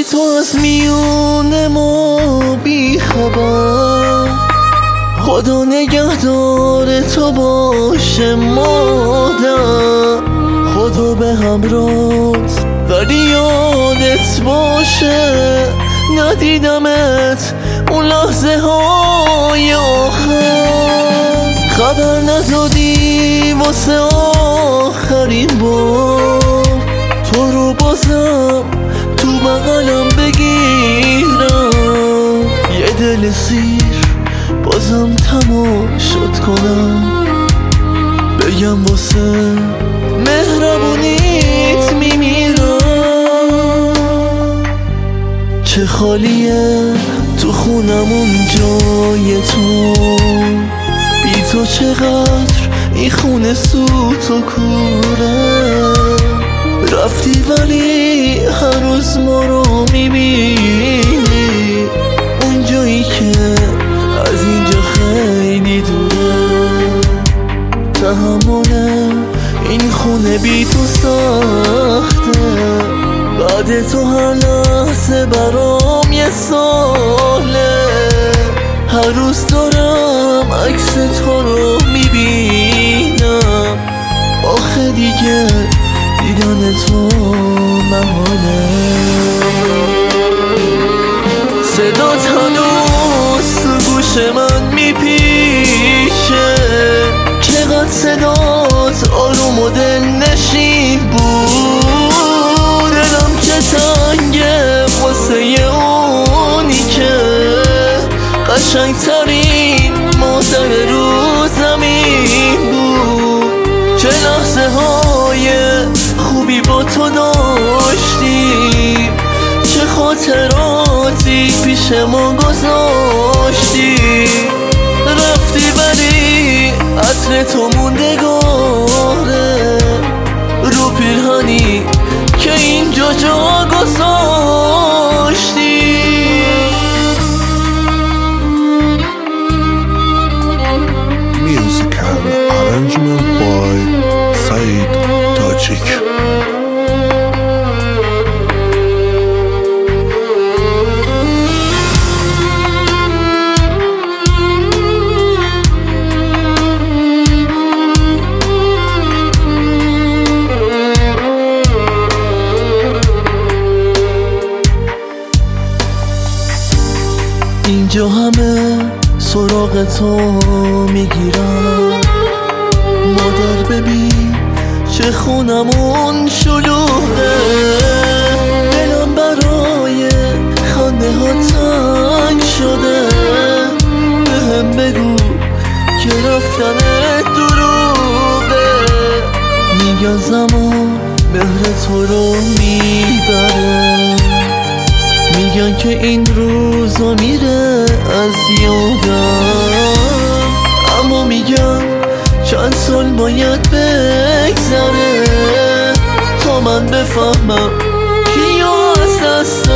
بی تو از میون ما بی خبر. خدا نگهدار تو باشه مادر، خدا به همراهت ولی یادت باشه ندیدمت اون لحظه های آخر. خبر ندادی واسه آخرین بار، تو رو بازم تو بغلم بگیرم، یه دل سیر بازم تماشات کنم، بگم واسه مهربونیت میمیرم. چه خالیه تو خونمون جای تو، بی تو چقدر این خونه سوت و کوره. رفتی ولی هر روز ما رو میبینی اون جایی که از اینجا خیلی دوره. تحمل این خونه بی تو سخته، بعد تو هر لحظه برام یه ساله. هر روز دارم عکس تو رو میبینم، آخه دیگه دیدن تو محاله. صدات هنوز تو گوش من میپیچه، چقدر صدات آروم و دل نشین بود. دلم که تنگه واسه اونی که قشنگ ترین مادر رو زمین بود. چه لحظه های خوبی با تو داشتیم، چه خاطراتی پیش ما گذاشتیم. رفتی ولی عطر تو موندگاره رو پیرهنی که اینجا جا گذاشتی. Musical arrangement by Said Tajik. اینجا همه سراغ تو میگیرن، مادر ببین چه خونمون شلوغه. دلم برای خنده ها تنگ شده، بهم بگو که رفتنت دروغه. میگن زمان مهر تو رو میبره، میگن که این روزا میره از یادم، اما میگن چند سال باید بگذره تا من بفهمم کیو از دست